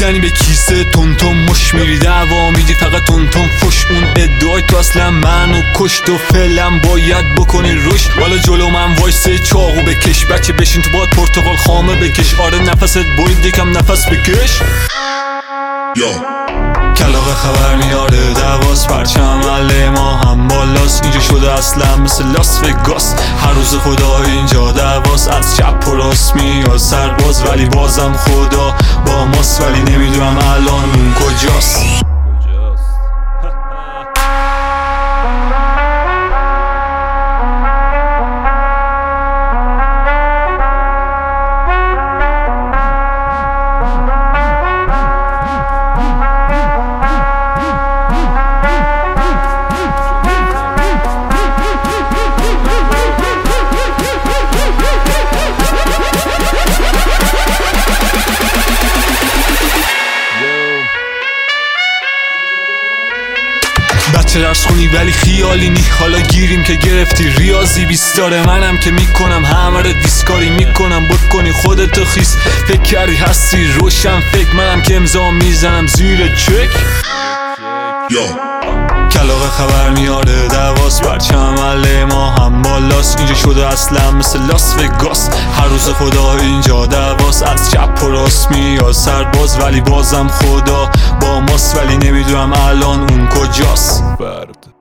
میزنی به کیسه تون مش میری دعوا میدی فقط تون فش. اون ادعای تو اصلا منو کشت و فعلا باید بکنی رشد. والا جلو من وایسه چاقو بکش، بچه بشین تو باد پرتقال خامه بکش. آره نفست برید یکم نفس بکش. کلاغ خبر میاره دواس، پرچم علیه ما هم بالاست. اینجا شده اصلا مثل لاس وگاس، هر روز خدا اینجا دواس. از چپ و راست میاد سرباز ولی بازم خدا با ماست. ولی نمیدونم الان اون کجاست. بچه درس خونی ولی خیالی نی، حالا گیریم که گرفتی ریاضی. بیستاره منم که میکنم همه رو دیسکاری میکنم. بود کنی خودتو خیس، فکر کردی هستی روشن فکر. منم که امضا میزنم زیر چک. کلاغ خبر میاره دواس، پرچم علیه ما هم بالاست. اینجا شده اصلا مثل لاس وگاس، هر روز خدا اینجا دواس. از چپ و راست میاد سرباز ولی بازم خدا با ماست. ولی نمیدونم الان اون کجاست.